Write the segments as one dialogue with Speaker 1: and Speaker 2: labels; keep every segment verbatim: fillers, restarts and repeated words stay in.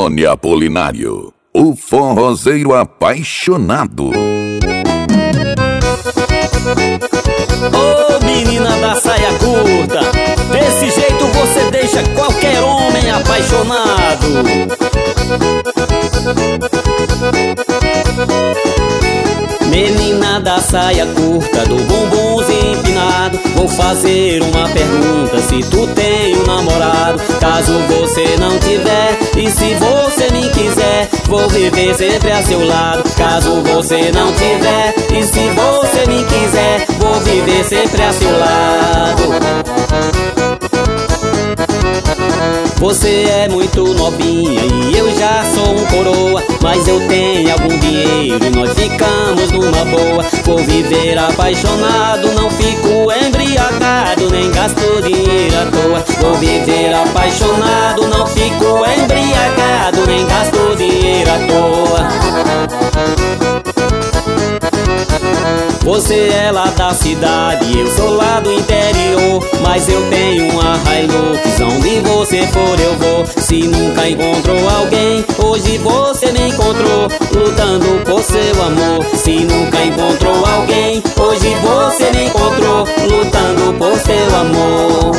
Speaker 1: Tony Apolinário, o forrozeiro apaixonado.
Speaker 2: Ô menina da saia curta, desse jeito você deixa qualquer homem apaixonado. Menina da saia curta, do bumbumzinho empinado, vou fazer uma pergunta: se tu tem um namorado? Caso você não tiver, e se você me quiser, vou viver sempre a seu lado. Caso você não tiver, e se você me quiser, vou viver sempre a seu lado. Você é muito novinha e eu já sou um coroa, mas eu tenho algum dinheiro e nós ficamos numa boa. Vou viver apaixonado, não fico embriagado, nem gasto dinheiro à toa. Vou viver apaixonado, não fico embriagado, nem gasto dinheiro à toa. Você é lá da cidade, eu sou lá do interior, mas eu tenho uma Hilux, onde você for eu vou. Se nunca encontrou alguém, hoje você me encontrou, lutando por seu amor. Se nunca encontrou alguém, hoje você me encontrou, lutando por seu amor.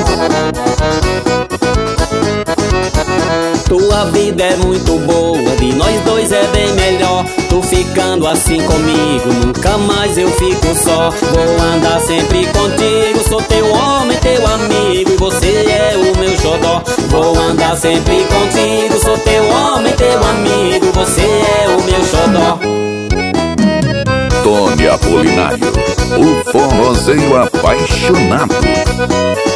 Speaker 2: Tua vida é muito boa, de nós dois é bem melhor. Tu ficando assim comigo, nunca mais eu fico só. Vou andar sempre contigo, sou teu homem, teu amigo, e você é o meu xodó. Vou andar sempre contigo, sou teu homem, teu amigo, você é o meu xodó.
Speaker 1: Tony Apolinário, o forrozeiro apaixonado.